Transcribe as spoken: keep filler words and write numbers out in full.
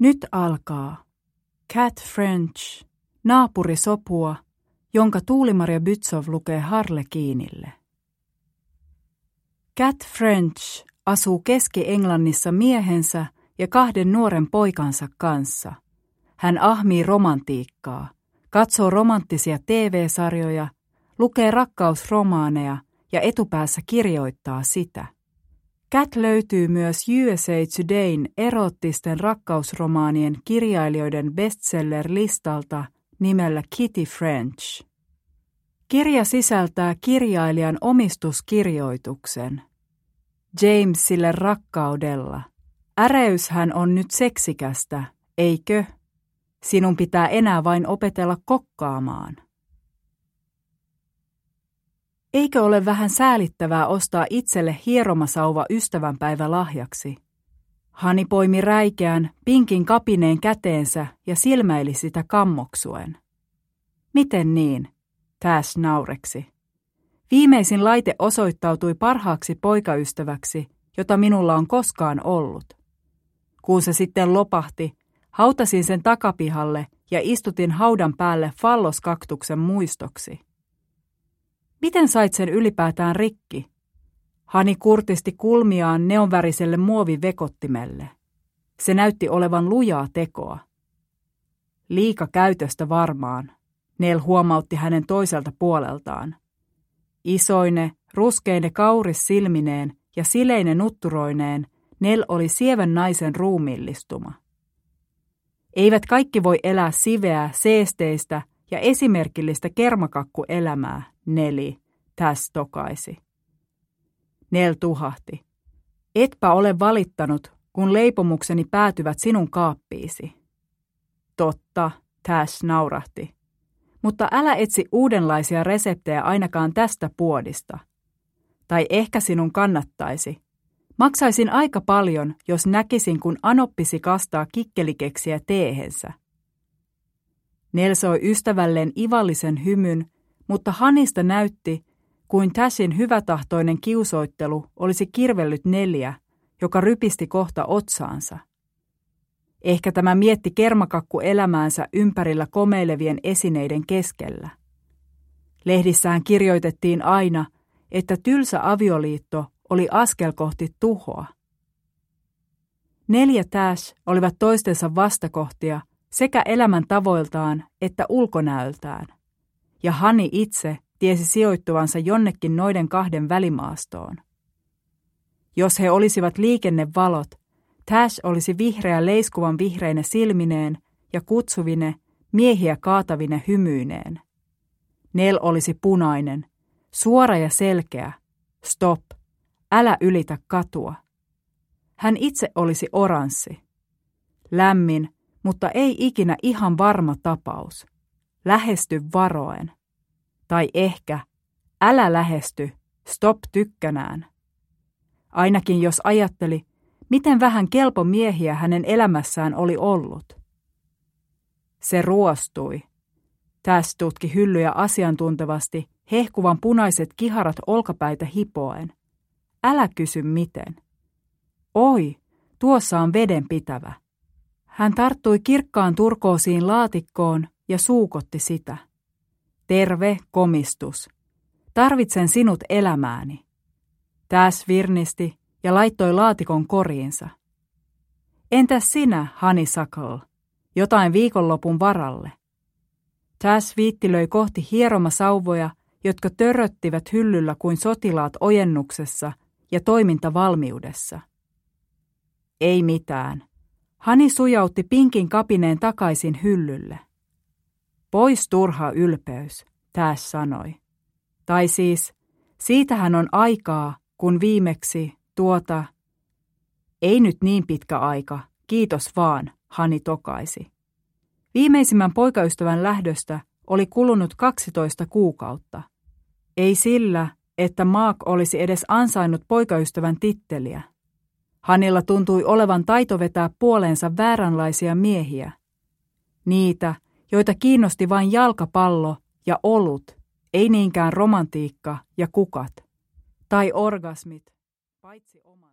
Nyt alkaa Cat French, naapurisopua, jonka Tuuli-Maria Bützov lukee Harlekiinille. Cat French asuu Keski-Englannissa miehensä ja kahden nuoren poikansa kanssa. Hän ahmii romantiikkaa, katsoo romanttisia T V-sarjoja, lukee rakkausromaaneja ja etupäässä kirjoittaa sitä. Cat löytyy myös U S A Todayn eroottisten rakkausromaanien kirjailijoiden bestseller-listalta nimellä Kitty French. Kirja sisältää kirjailijan omistuskirjoituksen. Jamesille rakkaudella. Äreyshän on nyt seksikästä, eikö? Sinun pitää enää vain opetella kokkaamaan. Eikö ole vähän säälittävää ostaa itselle hieromasauva ystävänpäivä lahjaksi? Hani poimi räikeän, pinkin kapineen käteensä ja silmäili sitä kammoksuen. Miten niin? Tash naureksi. Viimeisin laite osoittautui parhaaksi poikaystäväksi, jota minulla on koskaan ollut. Kun se sitten lopahti, hautasin sen takapihalle ja istutin haudan päälle falloskaktuksen muistoksi. Miten sait sen ylipäätään rikki? Hani kurtisti kulmiaan neonväriselle muovivekottimelle. Se näytti olevan lujaa tekoa. Liika käytöstä varmaan, Nell huomautti hänen toiselta puoleltaan. Isoine, ruskeine kauris silmineen ja sileine nutturoineen Nell oli sievän naisen ruumiillistuma. Eivät kaikki voi elää siveää, seesteistä ja esimerkillistä kermakakkuelämää, Neli, Tash tokaisi. Nell tuhahti. Etpä ole valittanut, kun leipomukseni päätyvät sinun kaappiisi. Totta, Tash naurahti. Mutta älä etsi uudenlaisia reseptejä ainakaan tästä puodista. Tai ehkä sinun kannattaisi. Maksaisin aika paljon, jos näkisin, kun anoppisi kastaa kikkelikeksiä teehensä. Nell soi ystävälleen ivallisen hymyn, mutta Hanista näytti, kuin Tashin hyvätahtoinen kiusoittelu olisi kirvellyt Nelliä, joka rypisti kohta otsaansa. Ehkä tämä mietti kermakakku elämäänsä ympärillä komeilevien esineiden keskellä. Lehdissään kirjoitettiin aina, että tylsä avioliitto oli askel kohti tuhoa. Nell ja Tash olivat toistensa vastakohtia sekä elämän tavoiltaan että ulkonäöltään, ja Hani itse tiesi sijoittuvansa jonnekin noiden kahden välimaastoon. Jos he olisivat liikennevalot, Tash olisi vihreä leiskuvan vihreine silmineen ja kutsuvine, miehiä kaatavine hymyineen. Nell olisi punainen, suora ja selkeä. Stop, älä ylitä katua. Hän itse olisi oranssi. Lämmin, mutta ei ikinä ihan varma tapaus. Lähesty varoen. Tai ehkä, älä lähesty, stop tykkänään. Ainakin jos ajatteli, miten vähän kelpo miehiä hänen elämässään oli ollut. Se ruostui. Tash tutki hyllyjä asiantuntevasti, hehkuvan punaiset kiharat olkapäitä hipoen. Älä kysy miten. Oi, tuossa on vedenpitävä. Hän tarttui kirkkaan turkoosiin laatikkoon ja suukotti sitä. Terve komistus. Tarvitsen sinut elämääni. Tash virnisti ja laittoi laatikon koriinsa. Entäs sinä, honeysuckle? Jotain viikonlopun varalle. Tash viittilöi kohti hieromasauvoja, jotka törröttivät hyllyllä kuin sotilaat ojennuksessa ja toimintavalmiudessa. Ei mitään. Hani sujautti pinkin kapineen takaisin hyllylle. Pois turha ylpeys, Tash sanoi. Tai siis, siitähän on aikaa, kun viimeksi tuota... Ei nyt niin pitkä aika, kiitos vaan, Hani tokaisi. Viimeisimmän poikaystävän lähdöstä oli kulunut kaksitoista kuukautta. Ei sillä, että Mark olisi edes ansainnut poikaystävän titteliä. Hanilla tuntui olevan taito vetää puoleensa vääränlaisia miehiä. Niitä, joita kiinnosti vain jalkapallo ja olut, ei niinkään romantiikka ja kukat. Tai orgasmit, paitsi oman.